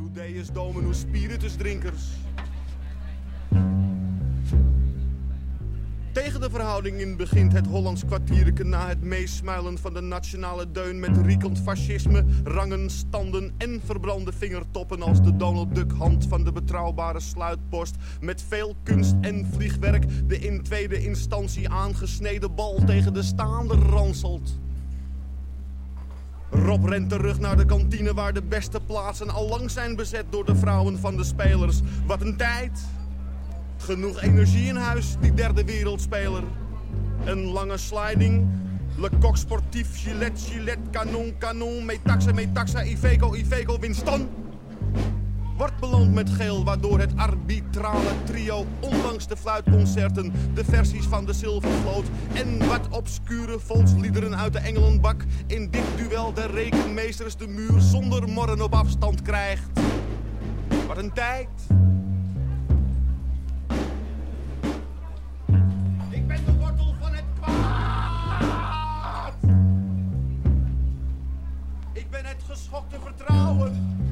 Deus Dominus Spiritus drinkers. Tegen de verhouding in begint het Hollands kwartierke na het meesmuilen van de nationale deun met riekend fascisme, rangen, standen en verbrande vingertoppen als de Donald Duck hand van de betrouwbare sluitpost met veel kunst en vliegwerk de in tweede instantie aangesneden bal tegen de staande ranselt. Rob rent terug naar de kantine waar de beste plaatsen al lang zijn bezet door de vrouwen van de spelers. Wat een tijd! Genoeg energie in huis, die derde wereldspeler. Een lange sliding. Le Coq Sportief, Gillette, Canon, Metaxa, Iveco, Winston. Wordt beloond met geel, waardoor het arbitrale trio, ondanks de fluitconcerten, de versies van de Zilvervloot en wat obscure volksliederen uit de Engelenbak, in dit duel de rekenmeesters de muur zonder morren op afstand krijgt. Wat een tijd! Ik ben de wortel van het kwaad! Ik ben het geschokte vertrouwen!